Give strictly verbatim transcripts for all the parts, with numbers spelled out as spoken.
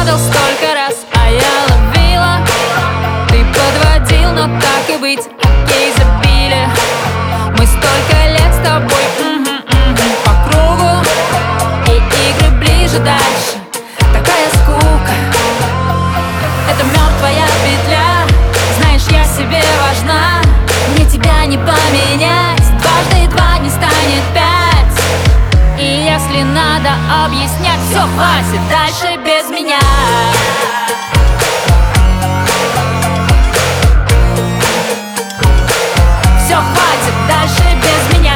подал столько раз, а я ловила. Ты подводил, но так и быть, окей, забили. Мы столько лет с тобой м-м, м-м, по кругу, и игры ближе дальше. Такая скука, это мертвая петля. Знаешь, я себе важна, мне тебя не поменять. Дважды два не станет пять. И если надо объяснять, все, хватит дальше без меня. Все, хватит дальше без меня.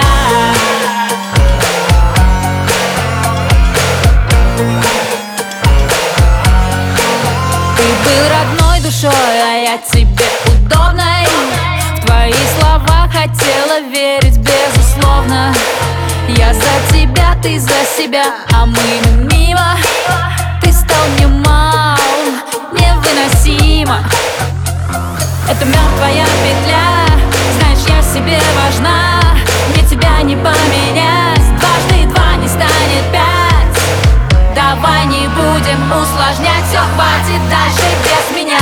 Ты был родной душой, а я тебе удобной. В твои слова хотела верить безусловно. Я за тебя, ты за себя, а мы мимо. Ты стал мне мал, невыносимо. Это мертвая петля. Знаешь, я себе важна, мне тебя не поменять. Дважды два не станет пять. Давай не будем усложнять, все, хватит дальше без меня.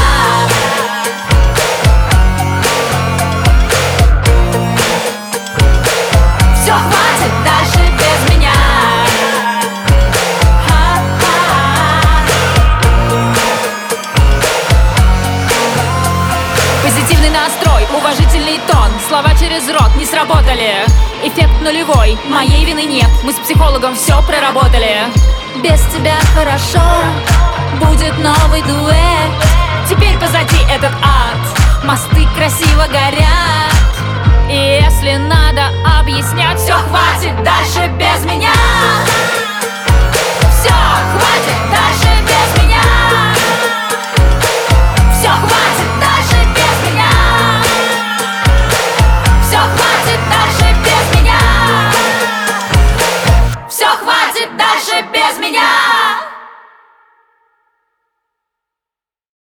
Все, хватит дальше без меня. Позитивный настрой, уважительный тон, слова через рот не сработали. Эффект нулевой, моей вины нет, мы с психологом все проработали. Без тебя хорошо, будет новый дуэт. Теперь позади этот ад, мосты красиво горят. И если надо объяснять, все, хватит дальше без меня. Все, хватит.